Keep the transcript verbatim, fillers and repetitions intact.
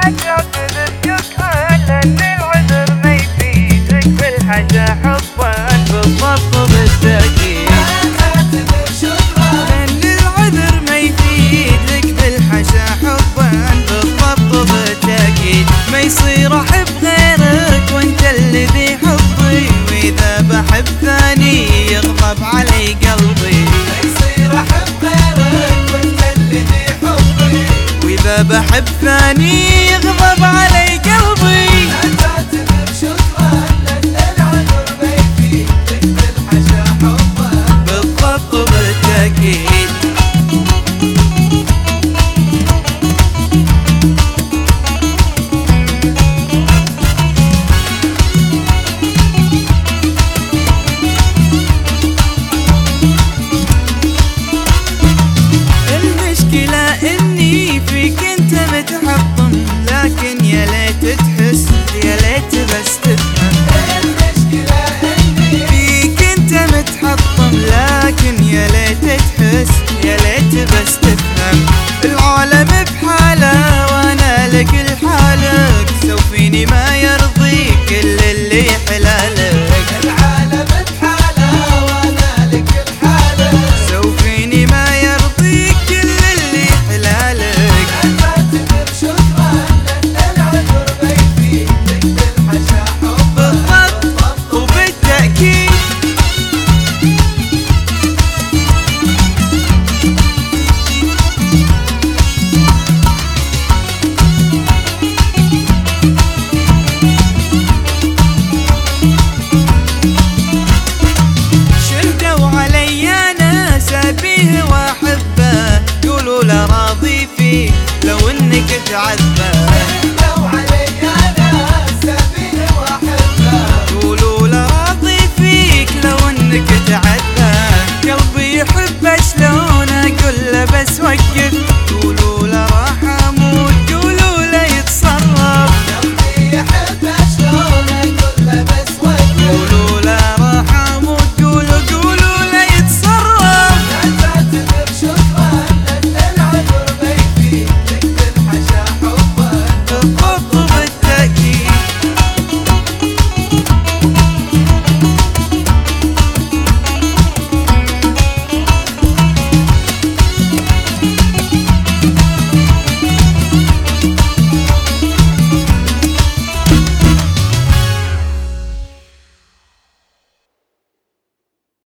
تعتذر شكرا لأن العذر ما يفيدك بالحاجة حبا بالضبط بالتأكيد. تعتذر شكرا لأن العذر ما يفيدك بالحاجة حبا بالضبط بالتأكيد. ما يصير أحب غيرك وأنت الذي حبي، وإذا بحب ثاني يغضب علي قلبي. ما يصير أحب غيرك وأنت الذي حبي، وإذا بحب ثاني يغضب علي قلبي. لا تعتذر شكرا لأن العذر ما يفيدك بالحاجة حبا بالضبط بالتأكيد. المشكلة إني فيك أنت متحطم، لكن